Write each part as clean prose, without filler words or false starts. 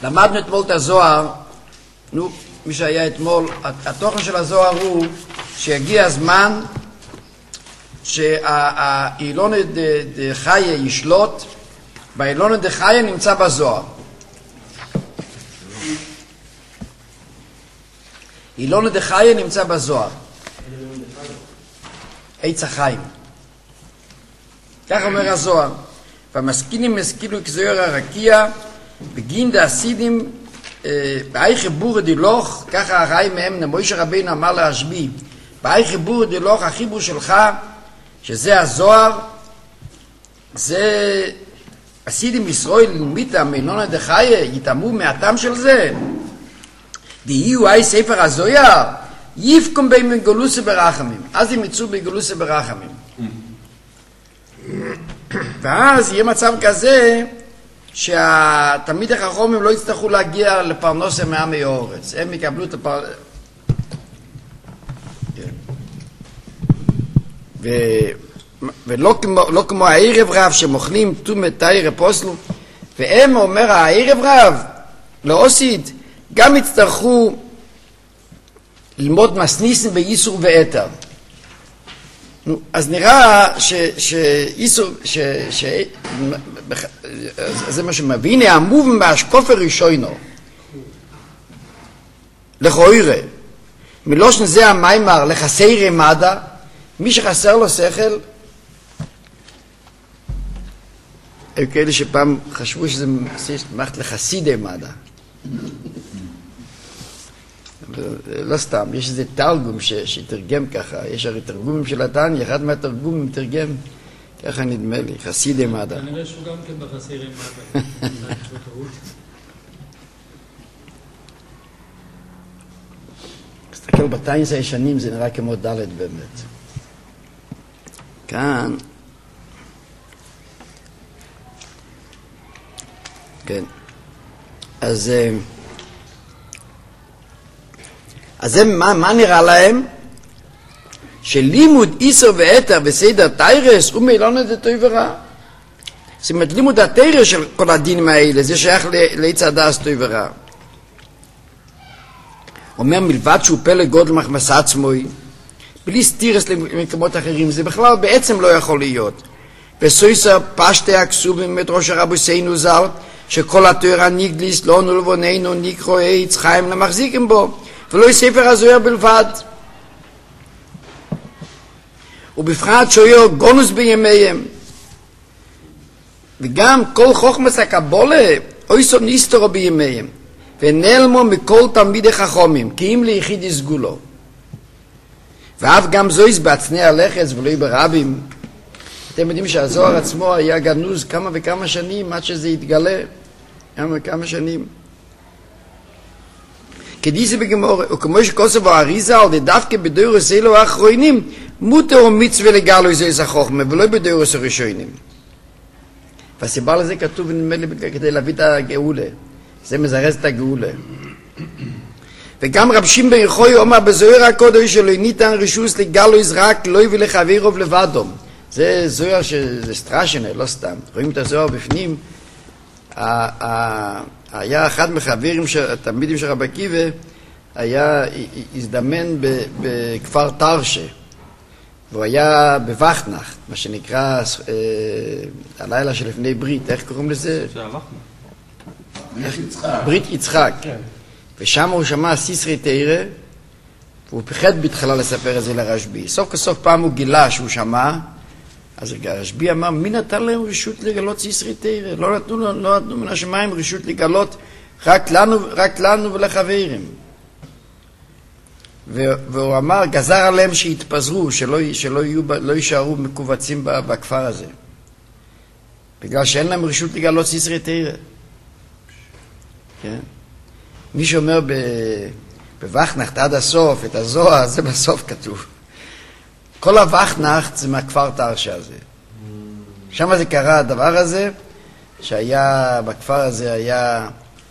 למדנו אתמול את הזוהר, מי שהיה אתמול, התוכן של הזוהר הוא שהגיע הזמן שהאילונה דחיה ישלוט, והאילונה דחיה נמצא בזוהר. אילונה דחיה נמצא בזוהר. עץ החיים. כך אומר הזוהר. והמשכילים השכילו כזוהר הרקיע, בגין דאסידים, באי חיבור דילוך, ככה החיים מהם, מוישה רבינו אמר להשבי, באי חיבור דילוך, החיבור שלך, שזה הזוהר, זה אסידים ישראל מיתה מינונה דחיה, יתאמו מהטעם של זה. ויהיו אי ספר הזוהר, יפקום בהם בגלוסי ברחמים. אז הם יצאו בגלוסי ברחמים. ואז יהיה מצב כזה, שהתלמיד החכמים לא יצטרכו להגיע לפרנסה מעמי הארץ. הם יקבלו את ולא כמו הערב רב שמוכלים תומת תאיר פוסלו, והם אומר הערב רב לאוסית גם יצטרכו ללמוד מסניסים ביסור ואתר. אז נראה זה מה שמבין, העמוב מהשקופר ראשונו לכוירה מלושן זה המיימר לחסי רמדה, מי שחסר לו שכל, הם כאלה שפעם חשבו שזה מערכת לחסידי מדע, לא סתם, יש איזה תרגום שתרגם ככה, יש הרי תרגומים של התניא, אחד מהתרגומים תרגם ככה נדמה לי, חסידי מדע. כנראה שהוא גם כן בחסידי מדע. תסתכל בתיינס הישנים, זה נראה כמו ד' באמת. כאן, כן, אז זה מה נראה להם? שלימוד איסר ואתר בסדר תיירס הוא מילונה זה טוב ורע. זאת אומרת, לימוד התיירס של כל הדינים האלה, זה שייך לעץ הדס טוב ורע. אומר מלבד שהוא פלא גודל מחמס עצמוי, בלי סתירס למקומות אחרים, זה בכלל בעצם לא יכול להיות. וסויסר פשטי הכסובים את ראש הרבו סיינו ז"ל, שכל התורה ניגליס לא נולבוננו ניקרו עץ חיים למחזיקים בו, ולא יספר הזוהר בלבד. ובבחינת שויר גונוס בימיהם. וגם כל חוכמס הקבולה, אויסו ניסטרו בימיהם. ונעלמו מכל תלמידי חכמים, כי אם ליחיד יסגולו. ואף גם זויס בעצני הלחץ ולא ברבים. אתם יודעים שהזוהר עצמו היה גנוז כמה וכמה שנים עד שזה יתגלה. כמה שנים. כדיסי בגמור, וכמו שכוסף האריזה, על דווקא בדורס אלו האחרונים, מותר ומצווה לגלו איזה החוכמה, ולא בדורס הראשונים. והסיבה לזה כתוב, נדמה לי, כדי להביא את הגאולה. זה מזרז את הגאולה. וגם רב שמעון בן יוחאי אומר בזוהר הקודש שלו, ניתן רשוס לגלו רק לא יביא לחברו לבדו. זה זוהר שזה סטרשנה, לא סתם. רואים את הזוהר בפנים. היה אחד מחברים, התלמידים של רבי עקיבא, היה הזדמן בכפר תרשה, והוא היה בווכנך, מה שנקרא הלילה שלפני ברית, איך קוראים לזה? ברית יצחק. ושם הוא שמע סיסרי תירא, והוא פחד בהתחלה לספר את זה לרשב"י. סוף כסוף פעם הוא גילה שהוא שמע, אז הרשב"י אמר, מי נתן להם רשות לגלות סיסרי תירא? לא נתנו מן השמיים רשות לגלות רק לנו ולחברים. והוא אמר, גזר עליהם שיתפזרו, שלא יישארו מקובצים בכפר הזה. בגלל שאין להם רשות לגלות סיסרי תירא. כן? מי שאומר בווכנחת עד הסוף, את הזוהר, זה בסוף כתוב. כל הווכנחת זה מהכפר תרשה הזה. שם זה קרה הדבר הזה, שהיה, בכפר הזה היה,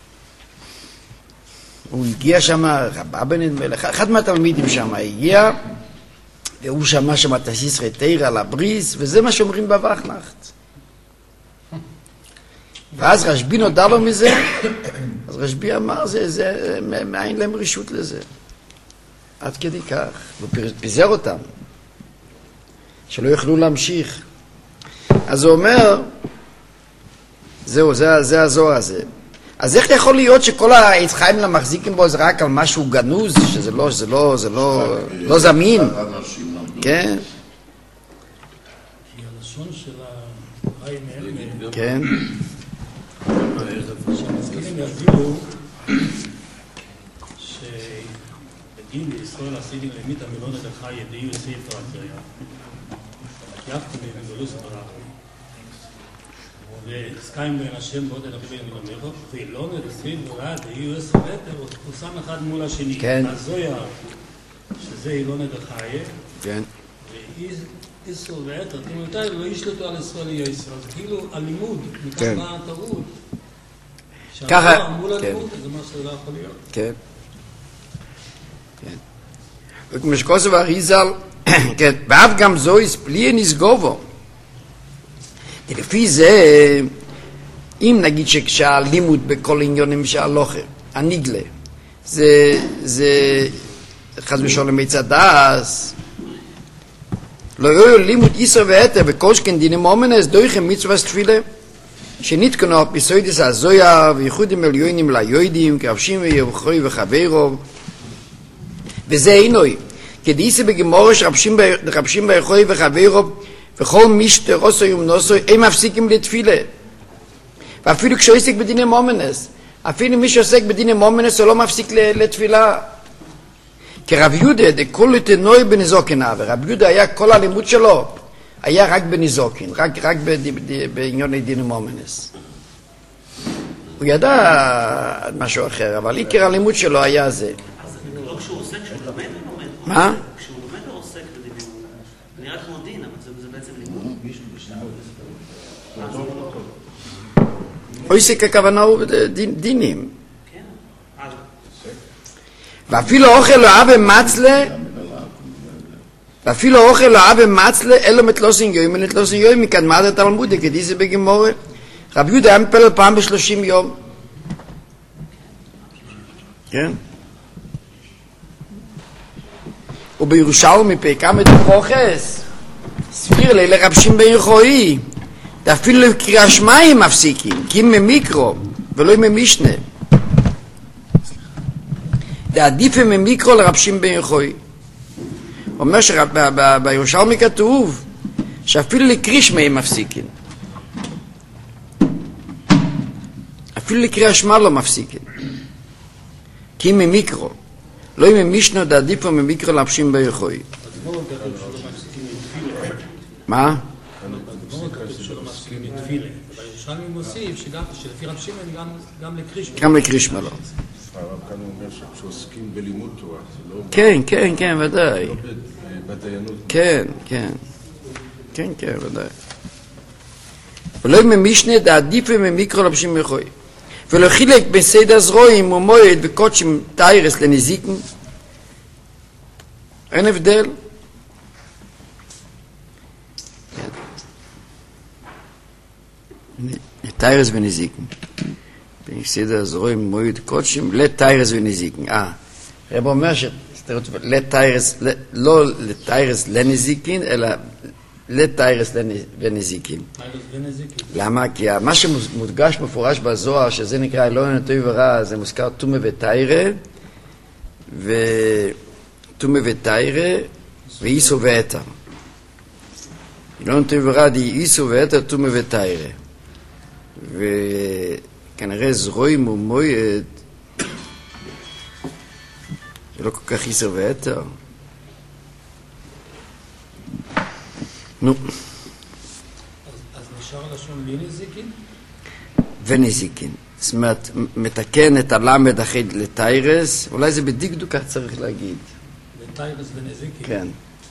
הוא הגיע שם, רבא בן מלך, אחד מהתלמידים שם הגיע, והוא שמע שם את הסיסרי תירא על הבריס, וזה מה שאומרים בווכנחת. ואז רשב"י נודע לו מזה, אז רשב"י אמר, מאין להם רשות לזה. עד כדי כך. הוא פיזר אותם. שלא יוכלו להמשיך. אז הוא אומר, זהו, זה הזוהר הזה. אז איך יכול להיות שכל העץ חיים למחזיקים בו זה רק על משהו גנוז, שזה לא זמין? כן. כי הלשון של החיים האלה, כן. שהמזכירים יביאו שבדין בישראל עשידים למית המילון את החי ידיעו ספר התריה. יפתי בגולוס ברחבי. וסקיים בין השם בעוד אל החיבי המילומך, ואילון את הספר רע דיעו עשר מטר, הוא שם אחד מול השני. כן. הזויה, שזה אילון את החי, כן. איסור ועתר, תמותי לא ישלטו על ישראל יויסר, אז כאילו הלימוד, מכך כן. באה הטעות. ככה, שהדבר מול כן. הלימוד, זה מה שזה לא יכול להיות. כן. כן. וכמו שכוסף אריזל, כן, ואף גם זויס בלי נסגובו. לפי זה, אם נגיד שכשהלימוד בכל עניונים שהלוכה, הניגלה, זה חס ושלום מצד דאס, לא יהיו לימוד איסר ועתר וקושכן דינים אומנס דויכם מצווה תפילה שנתקנו אפיסוידס הזויה וייחודים עליונים ליוידים כרבשים וירוחוי וחברו וזה אינוי כדאיסי בגמורש רבשים וירוחוי וחברו וכל משטר עושו יומנוסו הם מפסיקים לתפילה ואפילו כשהוא עוסק בדינים אומנס אפילו מי שעוסק בדינים אומנס הוא לא מפסיק לתפילה כי רב יהודה דכל תנוי בנזוקין ורב יהודה היה כל הלימוד שלו היה רק בנזוקין, רק בעניון דינים אומנס. הוא ידע משהו אחר, אבל עיקר הלימוד שלו היה זה. אז לא כשהוא עוסק, כשהוא לומד או לומד? מה? כשהוא לומד או עוסק בדינים? זה נראה כמו דין, אבל זה בעצם לימוד. עוסק הכוונה הוא דינים. כן. ואפילו אוכל לא אהב מצלה אלו מתלוסין יום ונתלוסין יום מקדמת התלמוד כדי זה בגמורה רב יהודה היה מפלל פעם ב30 יום כן ובירושלמי פרקה מדברוכס סביר לילה רבשים בירחוי אפילו לקריאה שמיים מפסיקים כי אם ממיקרו ולא עם משנה עדיף ממיקרו לרבשים בירחוי אומר שבירושלמי כתוב שאפילו לקריא שמיים מפסיקים אפילו לקריאה שמע לא מפסיקים כי אם ממיקרו לא אם ממשנה עדיף ממיקרו לרבשים בירחוי מה? בגמרא כתוב שלא מפסיקים לתפילה, אבל ירושלמי מוסיף שלפי רב שמעון גם לקרישמה. גם לקרישמה לא. הרב כאן אומר שעוסקים בלימוד תורה, זה לא... כן, כן, כן, ודאי. לא בדיינות. כן, כן. כן, כן, ודאי. ולא ממשנה דעדיף ממיקרו לבשים מחוי. ולא חילק בסדר זרועים ומועד וקודשים תיירס לנזיקן. אין הבדל. לתיירס ונזיקן. בסדר זרועים מועד קודשים לתיירס ונזיקן. רב אומר לתיירס, לא לתיירס לנזיקין, אלא לתיירס ונזיקין. למה? כי מה שמודגש מפורש בזוהר, שזה נקרא אלוהים טוב ורע, זה מוזכר תומה ותיירה, ותומה ותיירה, ואיסו ואתר. אלוהים טוב ורע די איסו ואתר, תומה ותיירה. וכנראה זרועים ומועד, זה לא כל כך איסר ואתר. נו. אז נשאר לשון בלי נזיקין? ונזיקין. זאת אומרת, מתקן את הלמד אחרי לתיירס, אולי זה בדקדוק כך צריך להגיד. לתיירס ונזיקין? כן.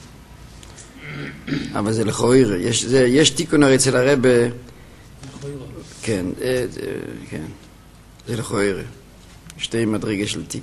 אבל זה לכאורה. יש תיקון הרי אצל הרב... לכאורה. כן, כן. זה לכאורה. שתי מדרגה של תיקון.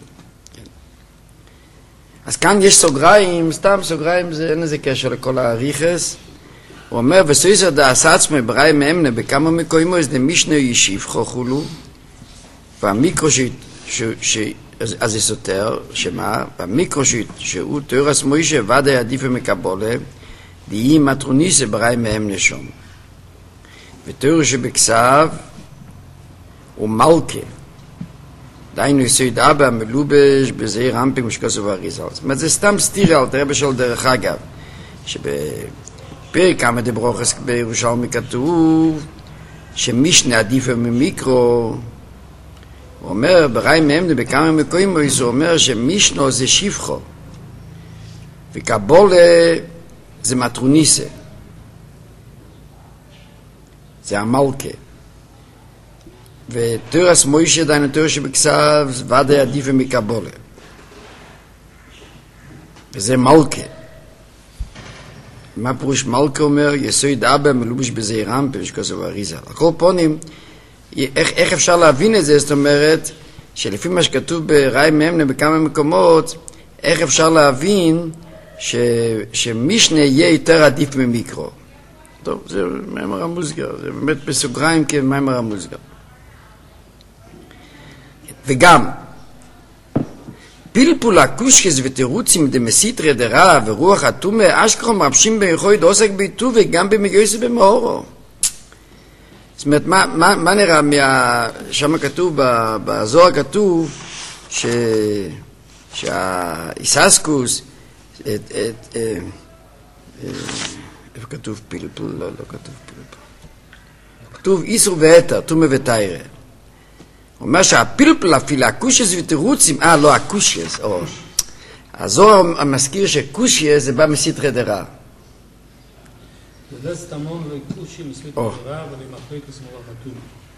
אז כאן יש סוגריים, סתם סוגריים, אין איזה קשר לכל הריחס. הוא אומר, וסויסר דעס עצמי בראי מאמנה בכמה מקוימו, אז דמישנה ישיב חוכולו. והמיקרו אז זה סותר, שמה? והמיקרו שהוא תיאורס מוישה ודאי עדיף ומקבולה, דהי מטרוניסה בראי מהם נשום. ותיאור שבכסב הוא מלכה. דיינו יסוד אבא מלובש בזעיר רמפי משקוסו ואריזה. זאת אומרת, זה סתם סתירה על תראה בשביל דרך אגב, שבפרק כמה דברוכס בירושלמי כתוב, שמשנה עדיף ממיקרו, הוא אומר, בראי מהם בכמה מקויים, הוא אומר שמשנו זה שפחו, וקבולה זה מטרוניסה. זה המלכה. ותיאורס מוישה דיינו תיאור שבכסב ודאי עדיף מקבולה. וזה מלכה. מה פירוש מלכה אומר? יסוד אבא מלובש בזעיר רמפי משקוסו ואריזה. על כל פונים, איך אפשר להבין את זה? זאת אומרת, שלפי מה שכתוב בראי ממנה בכמה מקומות, איך אפשר להבין שמשנה יהיה יותר עדיף ממיקרו? טוב, זה מאמר המוסגר, זה באמת בסוגריים כמאמר המוסגר. וגם, פלפול הקושקס ותירוצים דמסיטרא דרע ורוח התומה אשכרה מרבשים ביכולת עוסק ביטוב וגם במגיוס ובמאורו. זאת אומרת, מה נראה שם כתוב, בזוהר כתוב שהאיססקוס, איפה כתוב פלפול? לא כתוב פלפול. כתוב איסור ואתר, תומה ותיירה. הוא אומר שהפלפל אפילו הקושס ותירוצים, לא הקושס, הזוהר המזכיר שקושס זה בא מסתרא דרע. זה סתמון וקושי מסתרא דרע ולמחלקת סמורה חתום.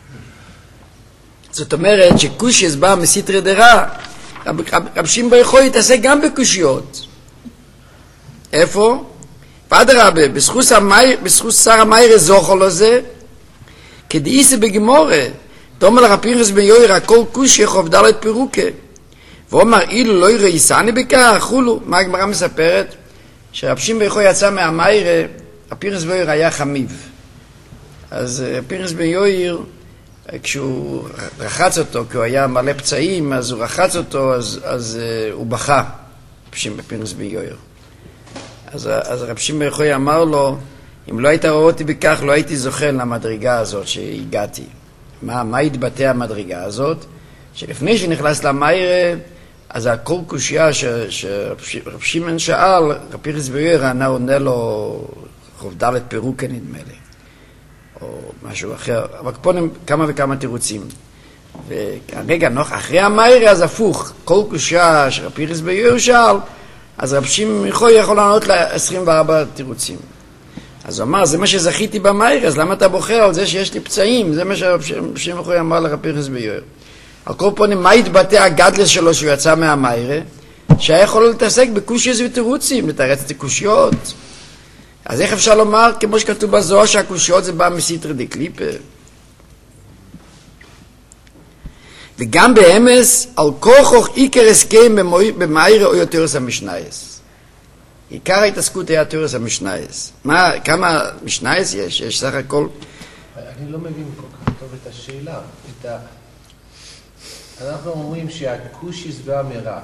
זאת אומרת שקושס בא מסתרא דרע, רב שמעון בר יוחאי יתעסק גם בקושיות. איפה? ואדרבה, בזכות שר המאיר זוכר לו זה, כדאיסה בגמורה, תאמר לרב פנחס בן יאיר הכל קושי חוב ד' פירוקה. ואומר אילו לא יראיסני בכך, חולו. מה הגמרא מספרת? שרב שמעון בר יוחאי יצא מהמאירה, רב פנחס בן יאיר היה חמיב. אז רב פנחס בן יאיר, כשהוא רחץ אותו, כי הוא היה מלא פצעים, אז הוא רחץ אותו, אז הוא בכה, רב פנחס בן יאיר. אז רב שמעון בר יוחאי אמר לו, אם לא היית רואה אותי בכך, לא הייתי זוכה למדרגה הזאת שהגעתי. מה התבטא המדרגה הזאת? שלפני שנכנס למאירה, אז הכל קושיה שרב שמעון שאל, רב פנחס בן יאיר עונה לו חוב ד' פירוקה נדמה לי, או משהו אחר, אבל פה כמה וכמה תירוצים. וכרגע אחרי המאירה אז הפוך, כל קושיה שרב פנחס בן יאיר שאל, אז רב שמעון בר יוחאי יכול לענות לה 24 תירוצים. אז הוא אמר, זה מה שזכיתי במאיר, אז למה אתה בוחר על זה שיש לי פצעים? זה מה שרב שמעון בר יוחאי אמר לרב פנחס בן יאיר. על כל פנים, מה התבטא הגדלס שלו שהוא יצא מהמאיר? שהיה יכול להתעסק בקושיות ותירוצים, לתרץ את הקושיות. אז איך אפשר לומר, כמו שכתוב בזוהר, שהקושיות זה בא מסתרא דקליפא? וגם באמס, על כוחו עיקר הסכם במאיר או תיאורס המשנייס. עיקר ההתעסקות היה תיאורס המשנייס. כמה משנייס יש? יש סך הכל... אני לא מבין כל כך טוב את השאלה. אנחנו אומרים שהקושיס בא מרע.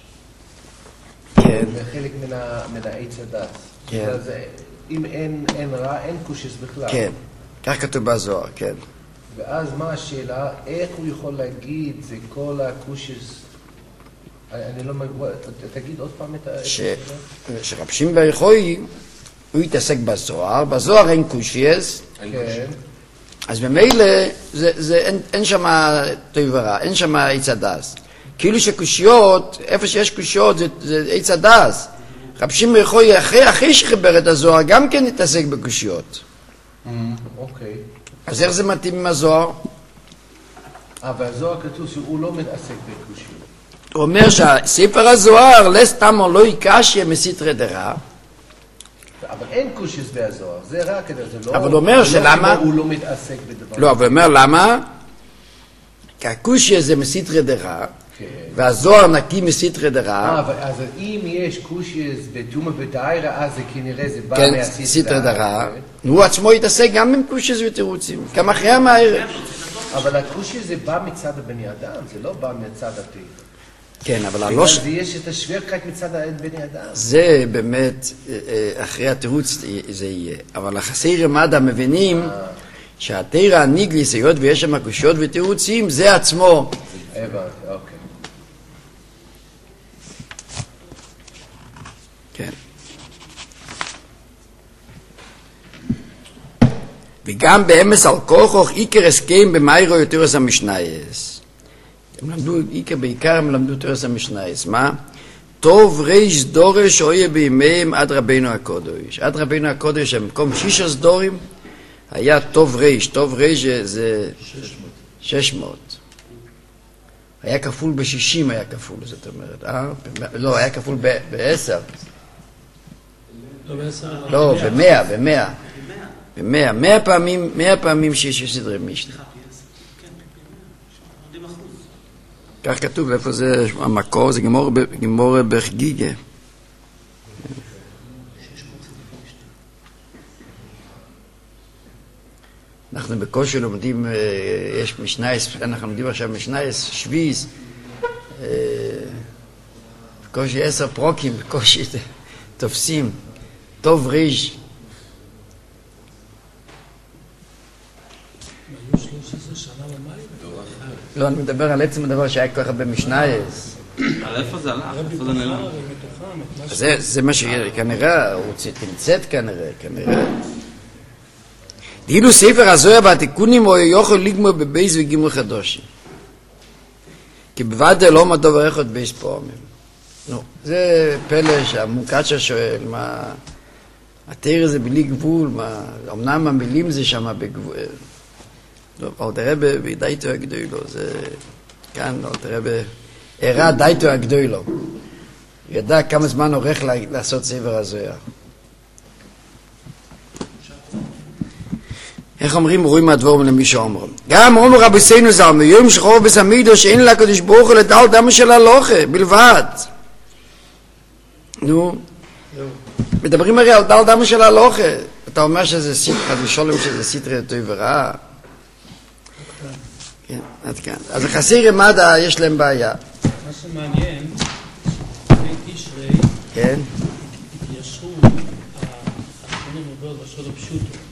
כן. זה חלק מן העץ הדת. כן. אם אין רע, אין קושיס בכלל. כן. כך כתוב בזוהר, כן. ואז מה השאלה? איך הוא יכול להגיד זה כל הקושיס... אני לא מבין, תגיד עוד פעם את השאלה. שרב שמעון בר יוחאי, הוא התעסק בזוהר, בזוהר אין קושייס. כן. אז במילא אין שם טוב ורע, אין שם עץ הדס. כאילו שקושיות, איפה שיש קושיות זה עץ הדס. רב שמעון בר יוחאי אחרי שחיבר את הזוהר גם כן התעסק בקושיות. אוקיי. אז איך זה מתאים עם הזוהר? אבל הזוהר כתוב שהוא לא מתעסק בקושיות. הוא אומר שהספר הזוהר לסתם או לא יקשיה מסתרא דרע. אבל אין קושיס בהזוהר, זה רע כדי, זה לא... אבל הוא אומר שלמה... הוא לא מתעסק בדבר. לא, אבל הוא אומר למה? כי הקושיה זה מסתרא דרע, והזוהר נקי מסתרא דרע. אז אם יש קושיס בתומה ותיירה, אז זה כנראה זה בא מהסתרא דרע. הוא עצמו יתעסק גם עם קושיס ותירוצים, גם אחרי המאיר. אבל הקושי זה בא מצד הבני אדם, זה לא בא מצד הטבע. כן, אבל בגלל הלוש... זה יש את השוורקייט מצד הבני אדם. זה באמת, אחרי התירוץ זה יהיה. אבל החסירי מדע מבינים שהתירא הניגליס, היות ויש שם קושיות ותירוצים, זה עצמו. הבנתי, אוקיי. כן. וגם באמס על כוחוך עיקר הסכם במיירו יותר המשנייס. הם למדו, בעיקר הם למדו יותר המשנייס. מה? טוב ריש דורש אויה בימיהם עד רבינו הקודש. עד רבינו הקודש במקום 6 דורים היה טוב ריש. טוב ריש זה 600. היה כפול ב-60 היה כפול, זאת אומרת. לא, היה כפול ב-10. לא, ב-100. ב-100 פעמים שיש סדרי משנה. כך כתוב, איפה זה המקור? זה גמור בחגיגה. אנחנו בקושי לומדים, יש משנייס, אנחנו לומדים עכשיו משנייס, שוויז, בקושי 10 פרוקים, בקושי תופסים, טוב ריש. לא, אני מדבר על עצם הדבר שהיה כל כך הרבה משנייס. על איפה זה הלך? איפה זה נעלם? זה מה שכנראה, הוא תמצאת כנראה. דהילו ספר הזוהר והתיקונים הוא יוכל לגמור בבייס וגימור חדושים. כי בוודאי לא מדובר איך עוד בייס פעמים. נו, זה פלא שהמוקצ'ה שואל, מה... התאר זה בלי גבול, מה... אמנם המילים זה שם בגבול... לא, אבל תראה בדייתו הגדולו, זה... כאן, אבל תראה הראה דייתו הגדולו. ידע כמה זמן עורך לעשות ספר הזוהר. איך אומרים? רואים מהדבורים למי שאומרים. גם אומר רבנו ז"ל, מיום שחור בסמידו שאין לה קדוש ברוך הוא לדל דם של הלוכה, בלבד. נו, מדברים הרי על דל דם של הלוכה. אתה אומר שזה חד ושולם שזה סתרי טוב ורע. כן, עד כאן. אז החסירי מדע יש להם בעיה. מה שמעניין, בין תשרי, כן? ישרו, השכונים עובר בשול הפשוטו.